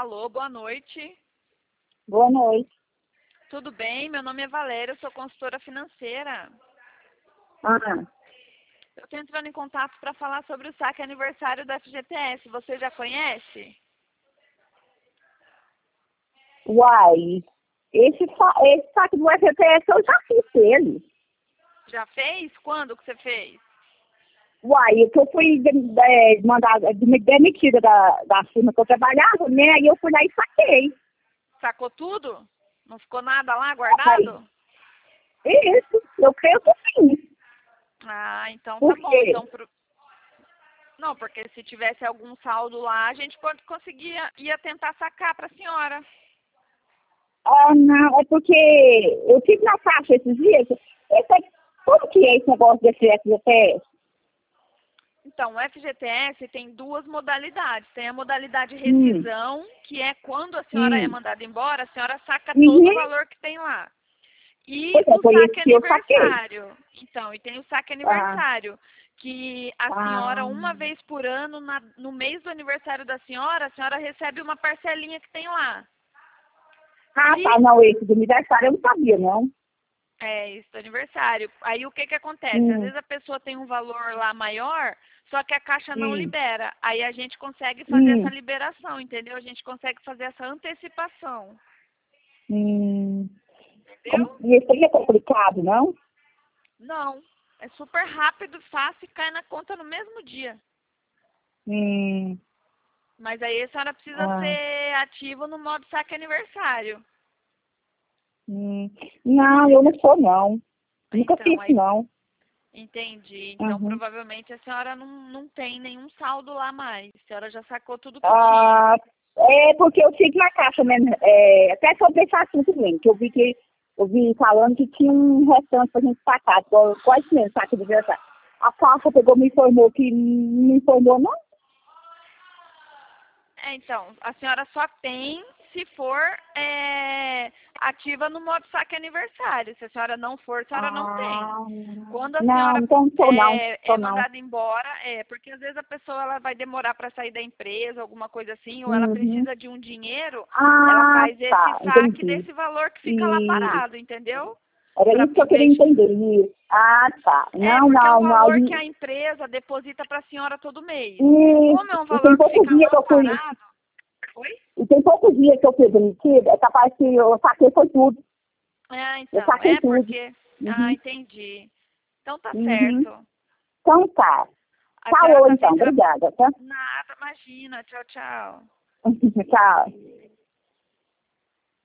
Alô, boa noite. Boa noite. Tudo bem? Meu nome é Valéria, eu sou consultora financeira. Ah, Eu estou entrando em contato para falar sobre o saque aniversário da FGTS. Você já conhece? uai, esse saque do FGTS eu já fiz ele. Já fez? Quando que você fez? Uai, é que eu fui demitida da firma que eu trabalhava, né? Aí eu fui lá e saquei. Sacou tudo? Não ficou nada lá Aí, guardado? isso, eu creio que sim. Ah, então tá Por bom. quê? Então, não, porque se tivesse algum saldo lá, a gente ia tentar sacar para a senhora. Ah, não, é porque eu tive na faixa esses dias. Como que é esse negócio desse FGTS? Então, o FGTS tem duas modalidades. Tem a modalidade Hum, rescisão, que é quando a senhora é hum. mandada embora, a senhora saca todo o Uhum. valor que tem lá. E Pois é, o foi esse saque que eu saquei. aniversário. Então, e tem o saque Ah, aniversário, que a senhora, ah. uma vez por ano, no mês do aniversário da senhora, a senhora recebe uma parcelinha que tem lá. Ah, Se tá, não, esse do aniversário eu não sabia, não. É, isso do aniversário. Aí o que que acontece? Às Hum, vezes a pessoa tem um valor lá maior, só que a caixa não hum, libera. Aí a gente consegue fazer essa hum, liberação, entendeu? A gente consegue fazer essa antecipação, hum. entendeu? E esse aí é complicado, não? Não. É super rápido, fácil e cai na conta no mesmo dia. Hum, Mas aí a senhora precisa ah, ser ativa no modo saque aniversário. hum. Não, eu não sou, não. Nunca Então, fiz, aí não. entendi. Então Uhum. provavelmente a senhora não tem nenhum saldo lá mais. A senhora já sacou tudo que tinha. Ah, é porque eu tive na caixa mesmo, até sobre esse assunto mesmo, que eu vi falando que tinha um restante pra gente sacar, quase mesmo, saque de aniversário. A caixa pegou, me informou que não me informou, não. Então, a senhora só tem se for ativa no modo saque aniversário. Se a senhora não for, a senhora não tem. Ah, Quando a não, senhora então não sou não, é sou não. mandada embora, porque às vezes a pessoa ela vai demorar para sair da empresa, alguma coisa assim, ou ela Uhum. precisa de um dinheiro, ela Ah, faz esse tá, saque entendi. desse valor que fica lá E parado, entendeu? era Pra, isso que em eu queria vez de, entender. Ah, tá. Não, porque é um não, não. valor que a empresa deposita para a senhora todo mês. Como é um E tem valor que poucos fica dias que lá eu fui. parado, oi? E tem poucos dias que eu fui demitida, é capaz que eu saquei foi tudo. Ah, Eu então, saquei tudo. porque. Ah, Uhum, entendi. Então tá uhum. certo. Então tá. A senhora Falou tá então, sem trabalho. obrigada, tá? Nada, imagina. Tchau, tchau. Tchau.